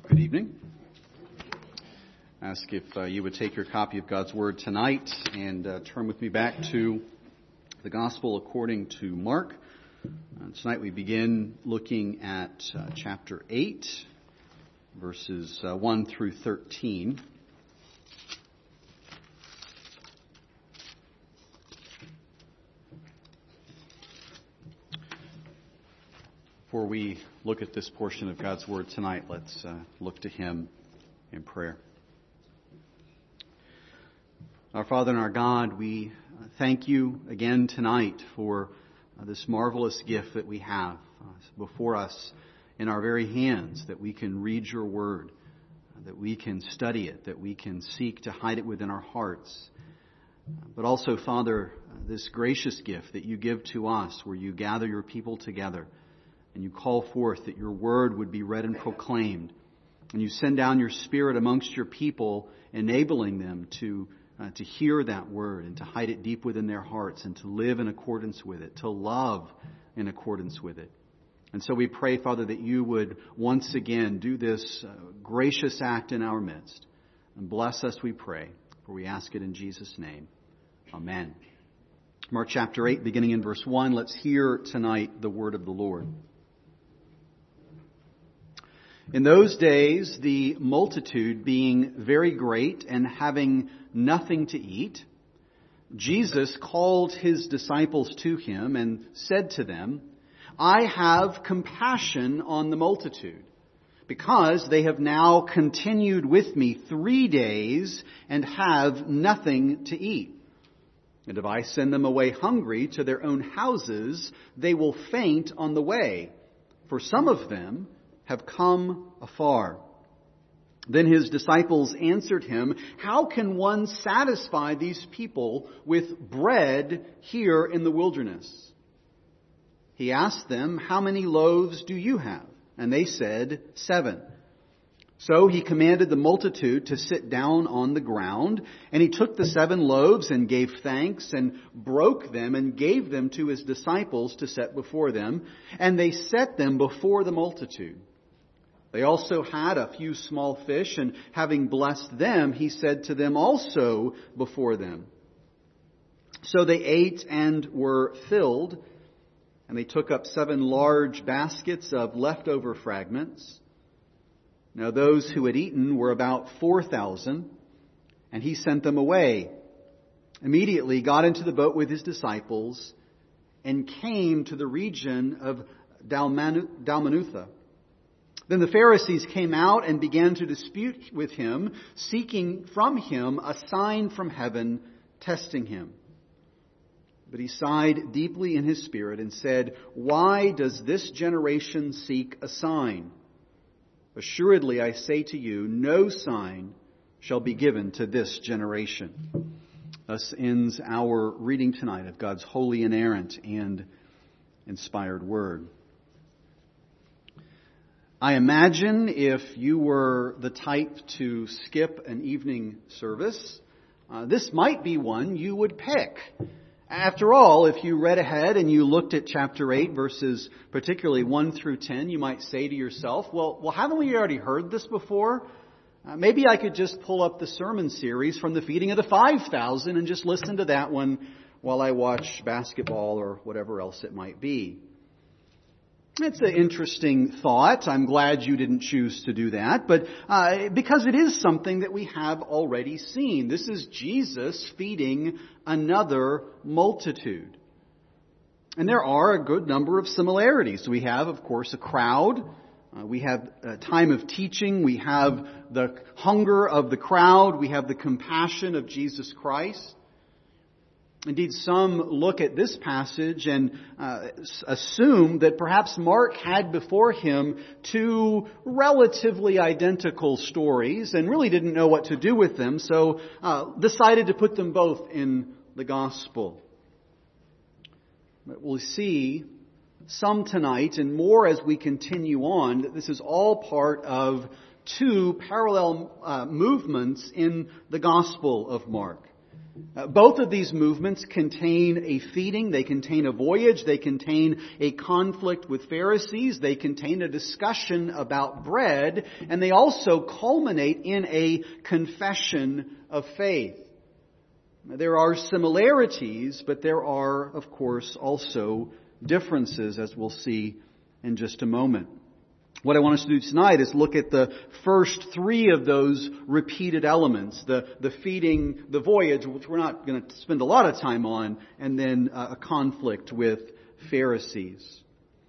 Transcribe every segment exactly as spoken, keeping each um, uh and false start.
Good evening. Ask if uh, you would take your copy of God's Word tonight and uh, turn with me back to the Gospel according to Mark. Uh, tonight we begin looking at uh, chapter eight, verses uh, one through thirteen. Before we look at this portion of God's Word tonight, let's uh, look to Him in prayer. Our Father and our God, we thank you again tonight for uh, this marvelous gift that we have uh, before us in our very hands, that we can read your Word, uh, that we can study it, that we can seek to hide it within our hearts. But also, Father, uh, this gracious gift that you give to us where you gather your people together and you call forth that your word would be read and proclaimed. And you send down your Spirit amongst your people, enabling them to uh, to hear that word and to hide it deep within their hearts and to live in accordance with it, to love in accordance with it. And so we pray, Father, that you would once again do this uh, gracious act in our midst. And bless us, we pray, for we ask it in Jesus' name. Amen. Mark chapter eight, beginning in verse one, let's hear tonight the word of the Lord. In those days, the multitude being very great and having nothing to eat, Jesus called his disciples to him and said to them, I have compassion on the multitude, because they have now continued with me three days and have nothing to eat. And if I send them away hungry to their own houses, they will faint on the way, for some of them have come afar. Then his disciples answered him, how can one satisfy these people with bread here in the wilderness? He asked them, how many loaves do you have? And they said, seven. So he commanded the multitude to sit down on the ground, and he took the seven loaves and gave thanks and broke them and gave them to his disciples to set before them, and they set them before the multitude. They also had a few small fish, and having blessed them, he said to them also before them. So they ate and were filled, and they took up seven large baskets of leftover fragments. Now those who had eaten were about four thousand, and he sent them away. Immediately got into the boat with his disciples, and came to the region of Dalmanutha. Then the Pharisees came out and began to dispute with him, seeking from him a sign from heaven, testing him. But he sighed deeply in his spirit and said, why does this generation seek a sign? Assuredly, I say to you, no sign shall be given to this generation. Thus ends our reading tonight of God's holy, inerrant, and inspired word. I imagine if you were the type to skip an evening service, uh, this might be one you would pick. After all, if you read ahead and you looked at chapter eight, verses particularly one through ten, you might say to yourself, well, well, haven't we already heard this before? Uh, maybe I could just pull up the sermon series from the feeding of the five thousand and just listen to that one while I watch basketball or whatever else it might be. It's an interesting thought. I'm glad you didn't choose to do that, but uh, because it is something that we have already seen. This is Jesus feeding another multitude. And there are a good number of similarities. We have, of course, a crowd. Uh, we have a time of teaching. We have the hunger of the crowd. We have the compassion of Jesus Christ. Indeed, some look at this passage and uh, assume that perhaps Mark had before him two relatively identical stories and really didn't know what to do with them, so uh, decided to put them both in the Gospel. But we'll see some tonight and more as we continue on that this is all part of two parallel uh, movements in the Gospel of Mark. Uh, both of these movements contain a feeding, they contain a voyage, they contain a conflict with Pharisees, they contain a discussion about bread, and they also culminate in a confession of faith. There are similarities, but there are, of course, also differences, as we'll see in just a moment. What I want us to do tonight is look at the first three of those repeated elements. The, the feeding, the voyage, which we're not going to spend a lot of time on, and then a conflict with Pharisees.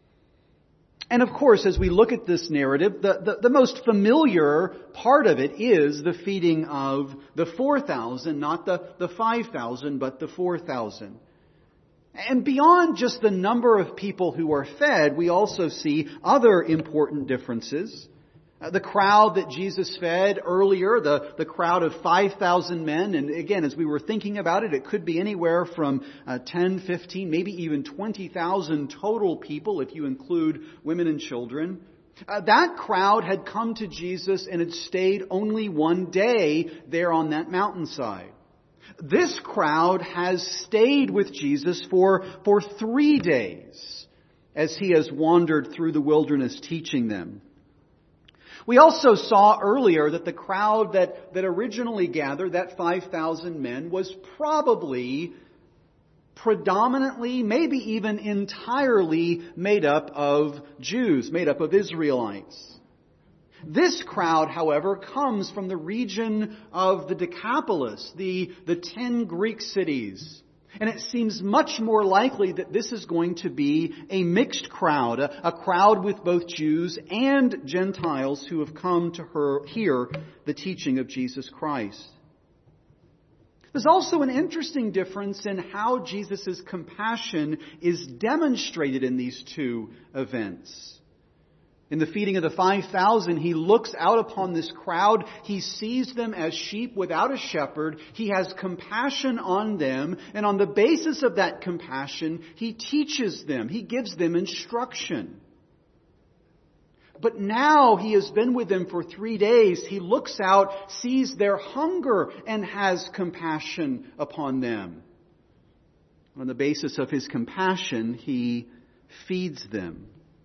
And of course, as we look at this narrative, the, the, the most familiar part of it is the feeding of the four thousand, not the, the five thousand, but the four thousand. And beyond just the number of people who are fed, we also see other important differences. Uh, the crowd that Jesus fed earlier, the, the crowd of five thousand men, and again, as we were thinking about it, it could be anywhere from uh, ten, fifteen, maybe even twenty thousand total people if you include women and children. Uh, that crowd had come to Jesus and had stayed only one day there on that mountainside. This crowd has stayed with Jesus for, for three days as he has wandered through the wilderness teaching them. We also saw earlier that the crowd that, that originally gathered, that five thousand men, was probably predominantly, maybe even entirely made up of Jews, made up of Israelites. This crowd, however, comes from the region of the Decapolis, the, the ten Greek cities. And it seems much more likely that this is going to be a mixed crowd, a, a crowd with both Jews and Gentiles who have come to her, hear the teaching of Jesus Christ. There's also an interesting difference in how Jesus' compassion is demonstrated in these two events. In the feeding of the five thousand, he looks out upon this crowd. He sees them as sheep without a shepherd. He has compassion on them. And on the basis of that compassion, he teaches them. He gives them instruction. But now he has been with them for three days. He looks out, sees their hunger, and has compassion upon them. On the basis of his compassion, he feeds them.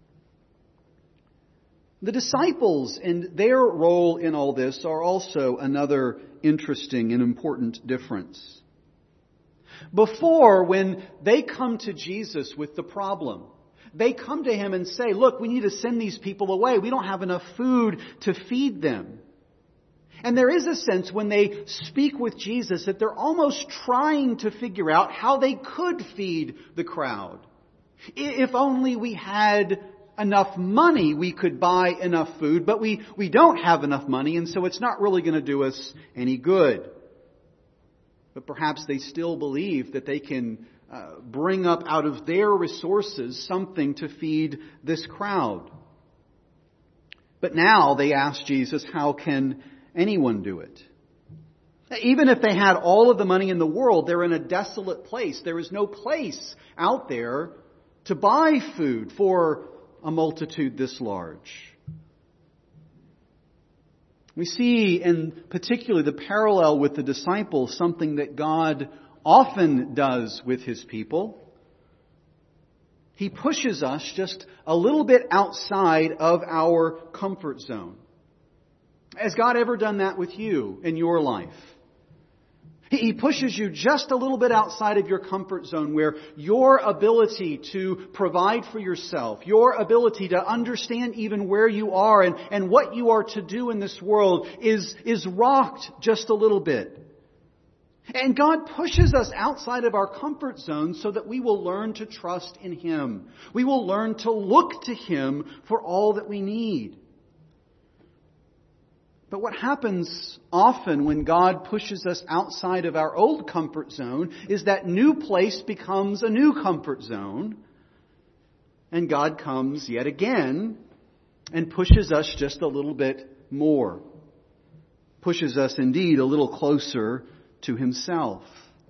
The disciples and their role in all this are also another interesting and important difference. Before, when they come to Jesus with the problem, they come to him and say, look, we need to send these people away. We don't have enough food to feed them. And there is a sense when they speak with Jesus that they're almost trying to figure out how they could feed the crowd. If only we had enough money, we could buy enough food, but we, we don't have enough money, and so it's not really going to do us any good. But perhaps they still believe that they can uh, bring up out of their resources something to feed this crowd. But now they ask Jesus, how can anyone do it? Even if they had all of the money in the world, they're in a desolate place. There is no place out there to buy food for a multitude this large. We see in particular the parallel with the disciples, something that God often does with His people. He pushes us just a little bit outside of our comfort zone. Has God ever done that with you in your life? He pushes you just a little bit outside of your comfort zone where your ability to provide for yourself, your ability to understand even where you are and, and what you are to do in this world is, is rocked just a little bit. And God pushes us outside of our comfort zone so that we will learn to trust in Him. We will learn to look to Him for all that we need. But what happens often when God pushes us outside of our old comfort zone is that new place becomes a new comfort zone. And God comes yet again and pushes us just a little bit more. Pushes us indeed a little closer to Himself.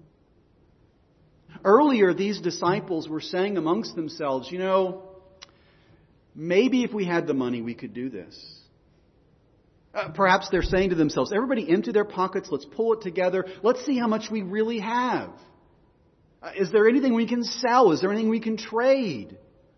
Earlier, these disciples were saying amongst themselves, you know, maybe if we had the money, we could do this. Uh, perhaps they're saying to themselves, everybody empty their pockets, let's pull it together, let's see how much we really have. Uh, is there anything we can sell? Is there anything we can trade?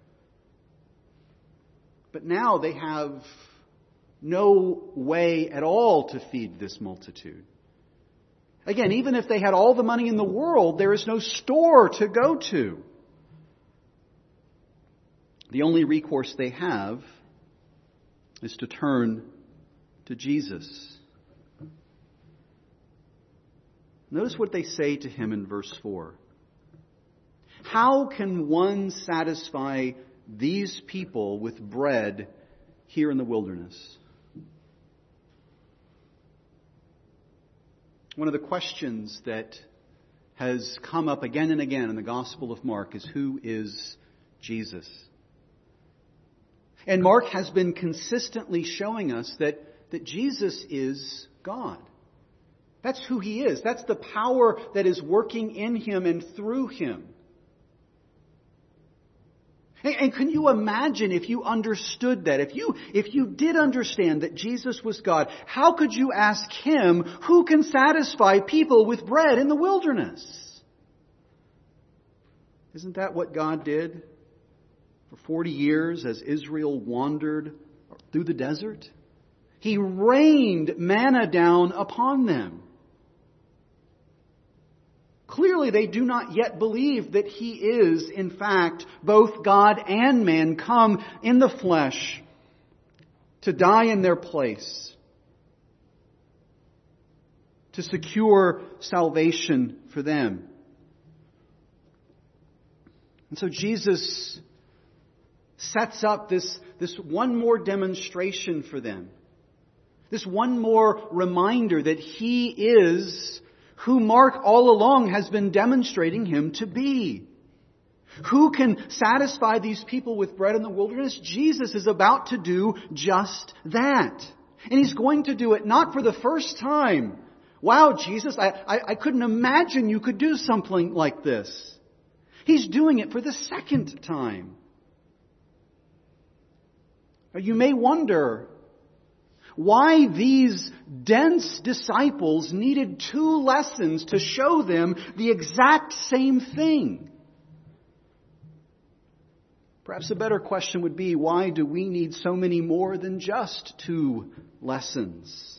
But now they have no way at all to feed this multitude. Again, even if they had all the money in the world, there is no store to go to. The only recourse they have is to turn to Jesus. Notice what they say to him in verse four. How can one satisfy these people with bread here in the wilderness? One of the questions that has come up again and again in the Gospel of Mark is, who is Jesus? And Mark has been consistently showing us that, that Jesus is God. That's who he is. That's the power that is working in him and through him. And can you imagine if you understood that? If you, if you did understand that Jesus was God, how could you ask him, who can satisfy people with bread in the wilderness? Isn't that what God did for forty years as Israel wandered through the desert? He rained manna down upon them. Clearly, they do not yet believe that he is, in fact, both God and man come in the flesh to die in their place, to secure salvation for them. And so Jesus sets up this, this one more demonstration for them. This one more reminder that he is who Mark all along has been demonstrating him to be. Who can satisfy these people with bread in the wilderness? Jesus is about to do just that. And he's going to do it not for the first time. Wow, Jesus, I, I, I couldn't imagine you could do something like this. He's doing it for the second time. Now, you may wonder why these dense disciples needed two lessons to show them the exact same thing. Perhaps a better question would be, why do we need so many more than just two lessons?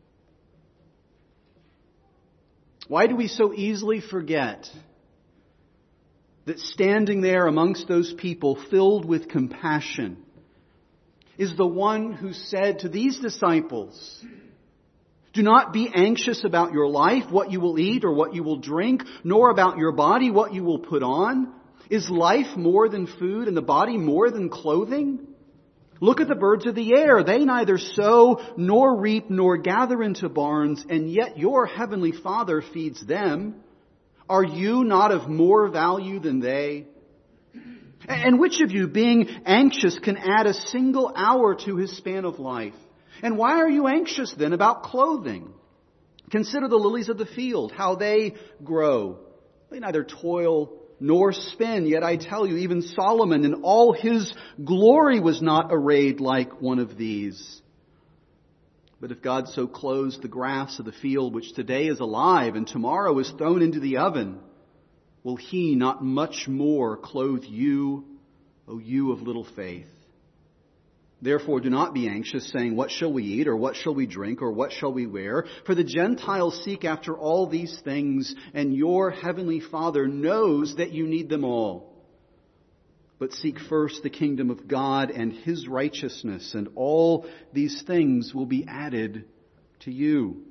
Why do we so easily forget that standing there amongst those people filled with compassion is the one who said to these disciples, do not be anxious about your life, what you will eat or what you will drink, nor about your body, what you will put on. Is life more than food and the body more than clothing? Look at the birds of the air. They neither sow nor reap nor gather into barns, and yet your heavenly Father feeds them. Are you not of more value than they? And which of you, being anxious, can add a single hour to his span of life? And why are you anxious then about clothing? Consider the lilies of the field, how they grow. They neither toil nor spin. Yet I tell you, even Solomon in all his glory was not arrayed like one of these. But if God so clothes the grass of the field, which today is alive and tomorrow is thrown into the oven, will he not much more clothe you, O you of little faith? Therefore do not be anxious, saying, what shall we eat, or what shall we drink, or what shall we wear? For the Gentiles seek after all these things, and your heavenly Father knows that you need them all. But seek first the kingdom of God and his righteousness, and all these things will be added to you.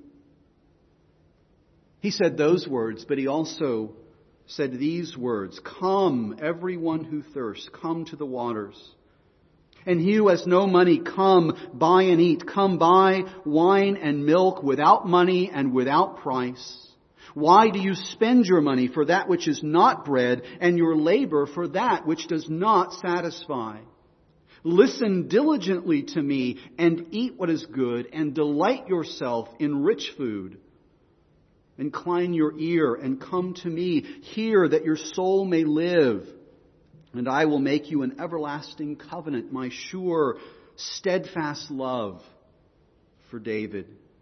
He said those words, but he also said these words, come, everyone who thirsts, come to the waters. And he who has no money, come, buy and eat. Come, buy wine and milk without money and without price. Why do you spend your money for that which is not bread, and your labor for that which does not satisfy? Listen diligently to me, and eat what is good, and delight yourself in rich food. Incline your ear and come to me. Hear that your soul may live. And I will make you an everlasting covenant, my sure, steadfast love for David.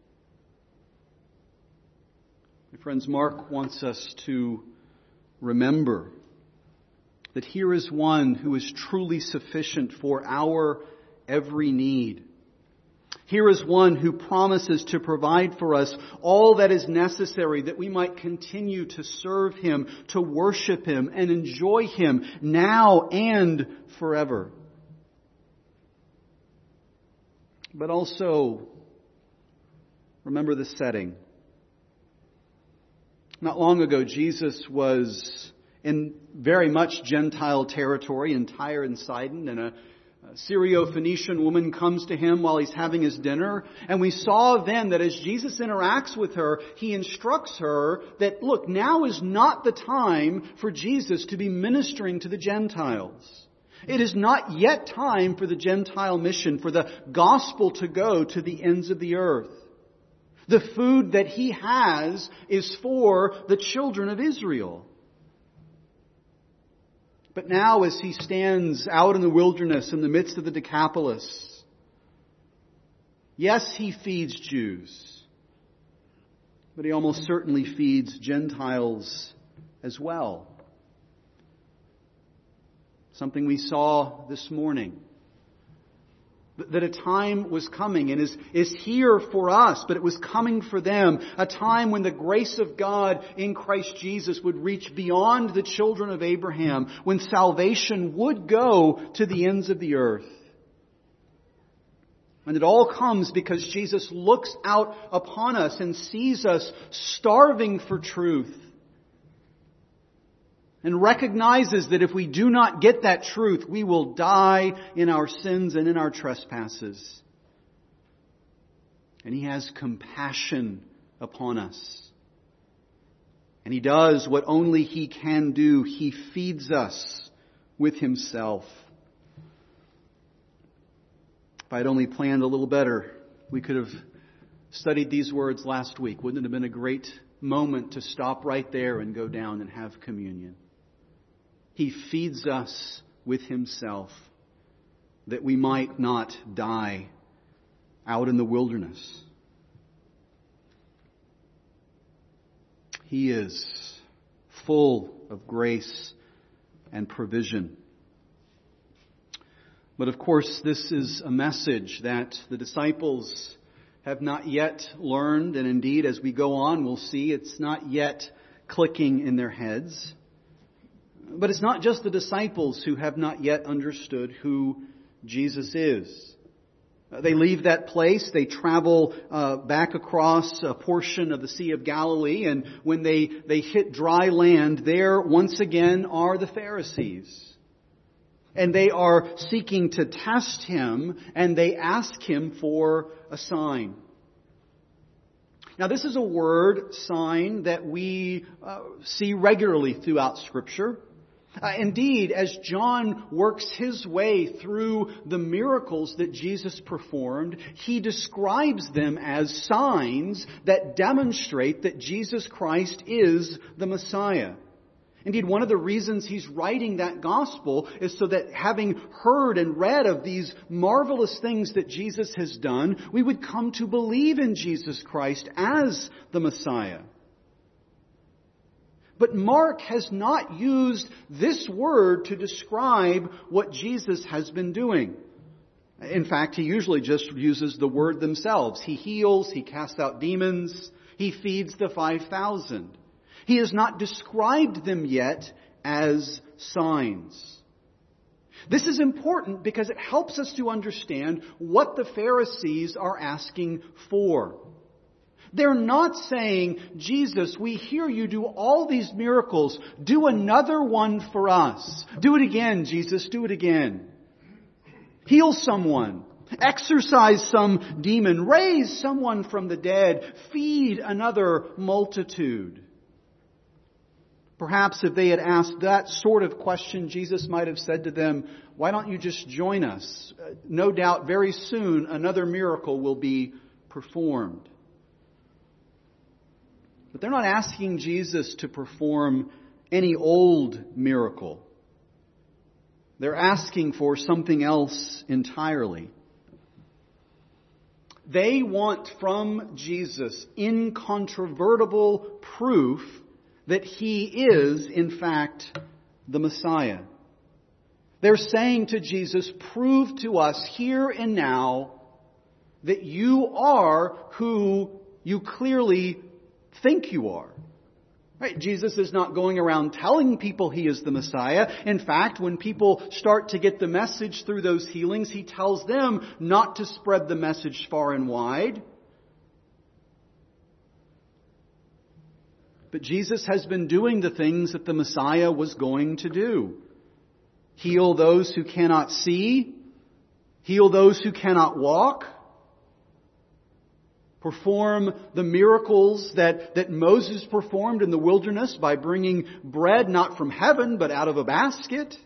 My friends, Mark wants us to remember that here is one who is truly sufficient for our every need. Here is one who promises to provide for us all that is necessary that we might continue to serve Him, to worship Him, and enjoy Him now and forever. But also, remember the setting. Not long ago, Jesus was in very much Gentile territory in Tyre and Sidon, and a A Syro-Phoenician woman comes to him while he's having his dinner. And we saw then that as Jesus interacts with her, he instructs her that, look, now is not the time for Jesus to be ministering to the Gentiles. It is not yet time for the Gentile mission, for the gospel to go to the ends of the earth. The food that he has is for the children of Israel. But now as he stands out in the wilderness in the midst of the Decapolis, yes, he feeds Jews, but he almost certainly feeds Gentiles as well. Something we saw this morning. That a time was coming and is, is here for us, but it was coming for them. A time when the grace of God in Christ Jesus would reach beyond the children of Abraham. When salvation would go to the ends of the earth. And it all comes because Jesus looks out upon us and sees us starving for truth. And recognizes that if we do not get that truth, we will die in our sins and in our trespasses. And He has compassion upon us. And He does what only He can do. He feeds us with Himself. If I'd only planned a little better, we could have studied these words last week. Wouldn't it have been a great moment to stop right there and go down and have communion? He feeds us with Himself that we might not die out in the wilderness. He is full of grace and provision. But of course, this is a message that the disciples have not yet learned, and indeed, as we go on, we'll see it's not yet clicking in their heads. But it's not just the disciples who have not yet understood who Jesus is. They leave that place, they travel uh, back across a portion of the Sea of Galilee, and when they, they hit dry land, there once again are the Pharisees. And they are seeking to test Him, and they ask Him for a sign. Now, this is a word, sign, that we uh, see regularly throughout Scripture. Uh, indeed, as John works his way through the miracles that Jesus performed, he describes them as signs that demonstrate that Jesus Christ is the Messiah. Indeed, one of the reasons he's writing that gospel is so that having heard and read of these marvelous things that Jesus has done, we would come to believe in Jesus Christ as the Messiah. But Mark has not used this word to describe what Jesus has been doing. In fact, he usually just uses the word themselves. He heals, he casts out demons, he feeds the five thousand. He has not described them yet as signs. This is important because it helps us to understand what the Pharisees are asking for. They're not saying, Jesus, we hear you do all these miracles. Do another one for us. Do it again, Jesus. Do it again. Heal someone. Exorcise some demon. Raise someone from the dead. Feed another multitude. Perhaps if they had asked that sort of question, Jesus might have said to them, why don't you just join us? No doubt very soon another miracle will be performed. But they're not asking Jesus to perform any old miracle. They're asking for something else entirely. They want from Jesus incontrovertible proof that He is, in fact, the Messiah. They're saying to Jesus, prove to us here and now that you are who you clearly think you are. Right? Jesus is not going around telling people He is the Messiah. In fact, when people start to get the message through those healings, He tells them not to spread the message far and wide. But Jesus has been doing the things that the Messiah was going to do. Heal those who cannot see. Heal those who cannot walk. Perform the miracles that, that Moses performed in the wilderness by bringing bread not from heaven but out of a basket.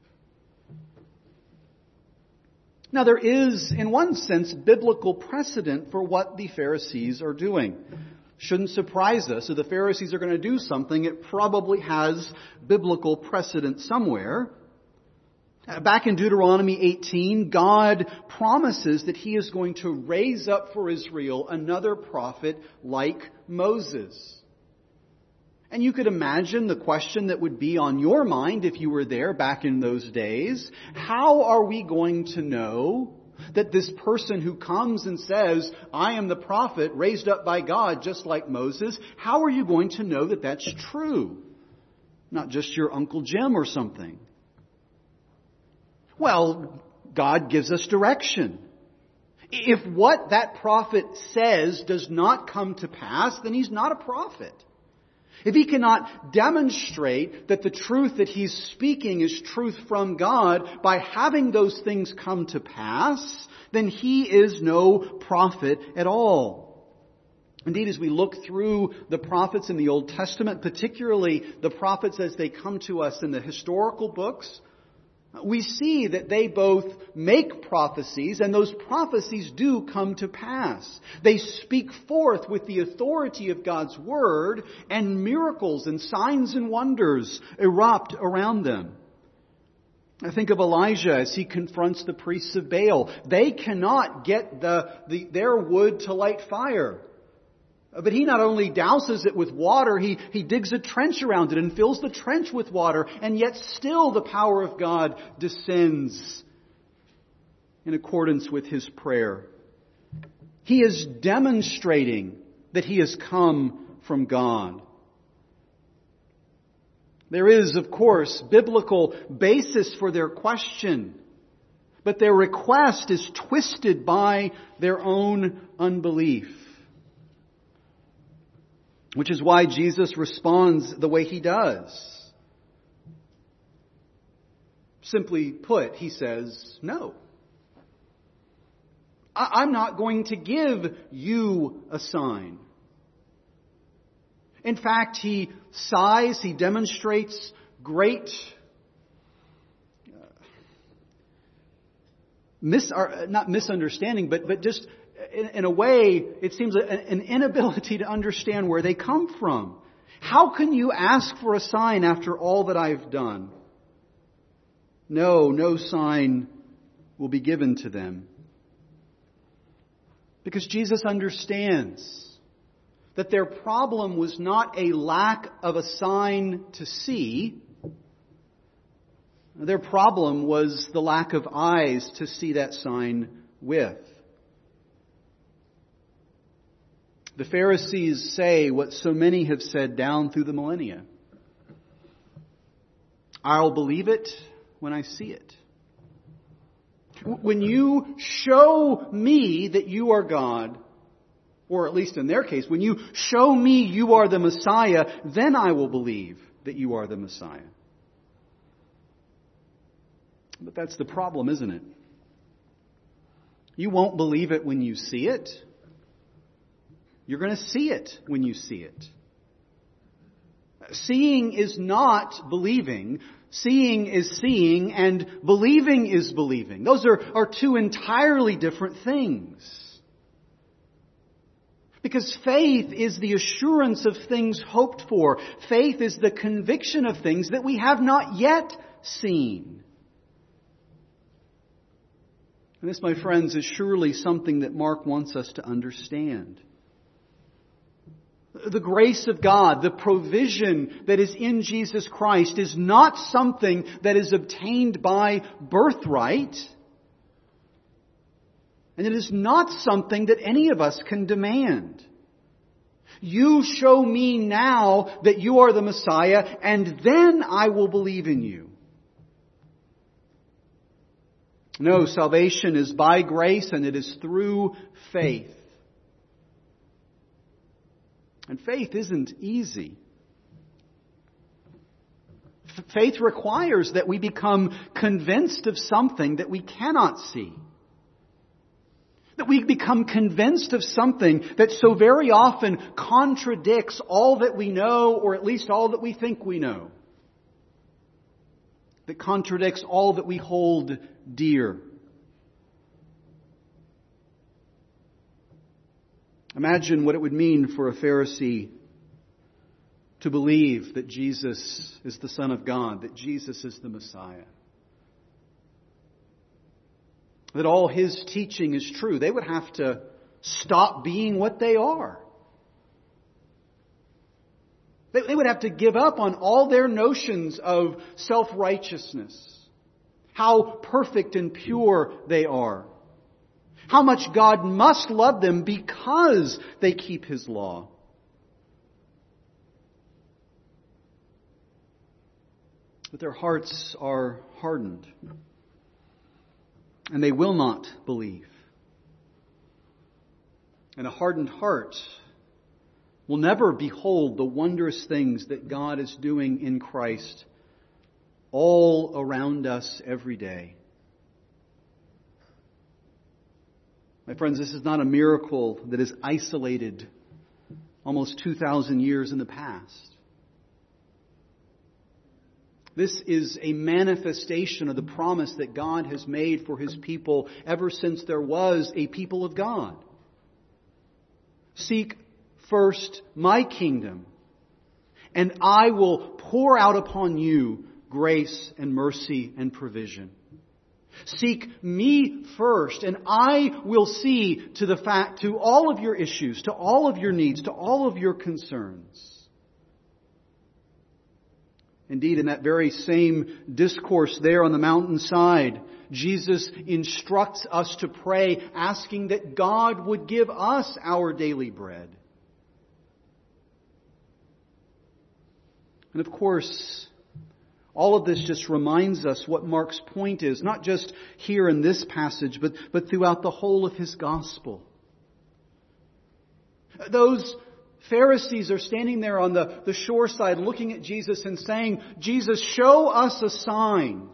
Now there is, in one sense, biblical precedent for what the Pharisees are doing. Shouldn't surprise us. If the Pharisees are going to do something, it probably has biblical precedent somewhere. Back in Deuteronomy eighteen, God promises that He is going to raise up for Israel another prophet like Moses. And you could imagine the question that would be on your mind if you were there back in those days. How are we going to know that this person who comes and says, I am the prophet raised up by God just like Moses, how are you going to know that that's true? Not just your Uncle Jim or something. Well, God gives us direction. If what that prophet says does not come to pass, then he's not a prophet. If he cannot demonstrate that the truth that he's speaking is truth from God by having those things come to pass, then he is no prophet at all. Indeed, as we look through the prophets in the Old Testament, particularly the prophets as they come to us in the historical books, we see that they both make prophecies, and those prophecies do come to pass. They speak forth with the authority of God's Word, and miracles and signs and wonders erupt around them. I think of Elijah as he confronts the priests of Baal. They cannot get the, the their wood to light fire. But he not only douses it with water, he, he digs a trench around it and fills the trench with water, and yet still the power of God descends in accordance with his prayer. He is demonstrating that he has come from God. There is, of course, biblical basis for their question, but their request is twisted by their own unbelief. Which is why Jesus responds the way He does. Simply put, He says, no. I'm not going to give you a sign. In fact, He sighs, He demonstrates great uh, mis- or not misunderstanding, but, but just In, in a way, it seems an inability to understand where they come from. How can you ask for a sign after all that I've done? No, no sign will be given to them. Because Jesus understands that their problem was not a lack of a sign to see. Their problem was the lack of eyes to see that sign with. The Pharisees say what so many have said down through the millennia. I'll believe it when I see it. When you show me that you are God, or at least in their case, when you show me you are the Messiah, then I will believe that you are the Messiah. But that's the problem, isn't it? You won't believe it when you see it. You're going to see it when you see it. Seeing is not believing. Seeing is seeing, and believing is believing. Those are, are two entirely different things. Because faith is the assurance of things hoped for. Faith is the conviction of things that we have not yet seen. And this, my friends, is surely something that Mark wants us to understand. The grace of God, the provision that is in Jesus Christ, is not something that is obtained by birthright. And it is not something that any of us can demand. You show me now that you are the Messiah, and then I will believe in you. No, salvation is by grace, and it is through faith. And faith isn't easy. F- faith requires that we become convinced of something that we cannot see. That we become convinced of something that so very often contradicts all that we know, or at least all that we think we know. That contradicts all that we hold dear. Imagine what it would mean for a Pharisee to believe that Jesus is the Son of God, that Jesus is the Messiah. That all His teaching is true. They would have to stop being what they are. They would have to give up on all their notions of self-righteousness. How perfect and pure they are. How much God must love them because they keep His law. But their hearts are hardened. And they will not believe. And a hardened heart will never behold the wondrous things that God is doing in Christ all around us every day. My friends, this is not a miracle that is isolated almost two thousand years in the past. This is a manifestation of the promise that God has made for His people ever since there was a people of God. Seek first my kingdom, and I will pour out upon you grace and mercy and provision. Seek me first, and I will see to the fact, to all of your issues, to all of your needs, to all of your concerns. Indeed, in that very same discourse there on the mountainside, Jesus instructs us to pray, asking that God would give us our daily bread. And of course, all of this just reminds us what Mark's point is, not just here in this passage, but, but throughout the whole of his gospel. Those Pharisees are standing there on the, the shore side looking at Jesus and saying, Jesus, show us a sign.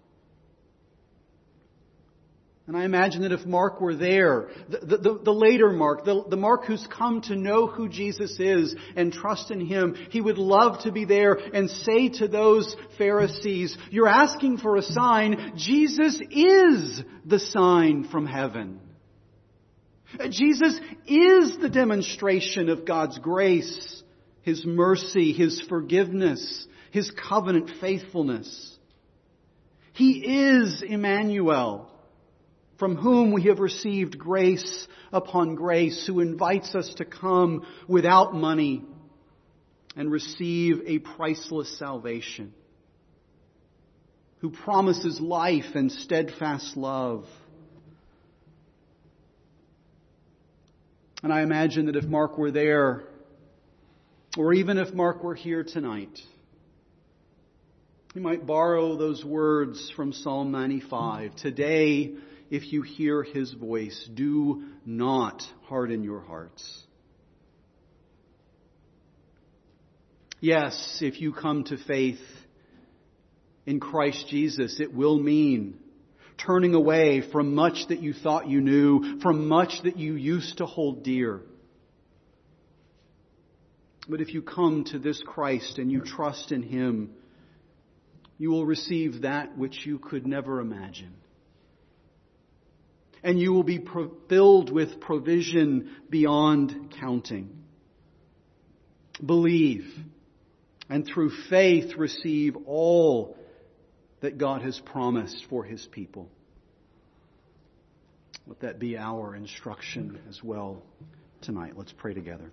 And I imagine that if Mark were there, the, the, the later Mark, the, the Mark who's come to know who Jesus is and trust in Him, he would love to be there and say to those Pharisees, you're asking for a sign. Jesus is the sign from heaven. Jesus is the demonstration of God's grace, His mercy, His forgiveness, His covenant faithfulness. He is Emmanuel, from whom we have received grace upon grace, who invites us to come without money and receive a priceless salvation, who promises life and steadfast love. And I imagine that if Mark were there, or even if Mark were here tonight, he might borrow those words from Psalm ninety-five. Today, if you hear His voice, do not harden your hearts. Yes, if you come to faith in Christ Jesus, it will mean turning away from much that you thought you knew, from much that you used to hold dear. But if you come to this Christ and you trust in Him, you will receive that which you could never imagine. And you will be pro- filled with provision beyond counting. Believe, and through faith receive all that God has promised for His people. Let that be our instruction as well tonight. Let's pray together.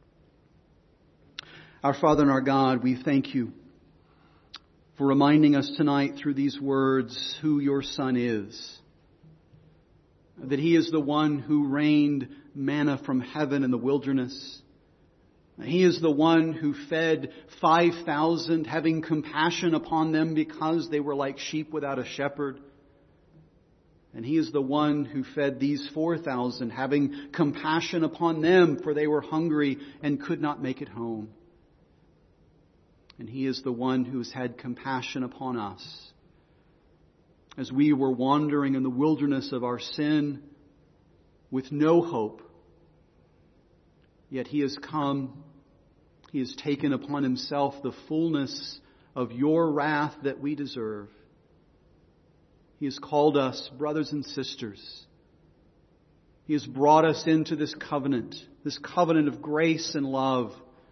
Our Father and our God, we thank you for reminding us tonight through these words who your Son is. That He is the one who rained manna from heaven in the wilderness. He is the one who fed five thousand, having compassion upon them because they were like sheep without a shepherd. And He is the one who fed these four thousand, having compassion upon them, for they were hungry and could not make it home. And He is the one who has had compassion upon us. As we were wandering in the wilderness of our sin with no hope, yet He has come, He has taken upon Himself the fullness of your wrath that we deserve. He has called us brothers and sisters. He has brought us into this covenant, this covenant of grace and love.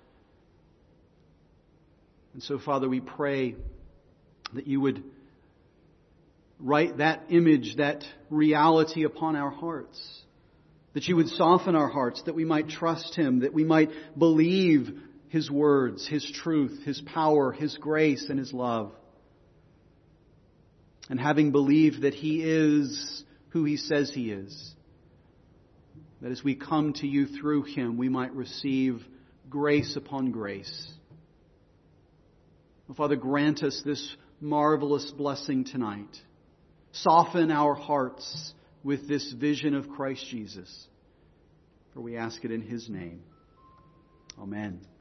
And so, Father, we pray that you would write that image, that reality upon our hearts. That you would soften our hearts, that we might trust Him, that we might believe His words, His truth, His power, His grace, and His love. And having believed that He is who He says He is, that as we come to you through Him, we might receive grace upon grace. Oh, Father, grant us this marvelous blessing tonight. Soften our hearts with this vision of Christ Jesus. For we ask it in His name. Amen.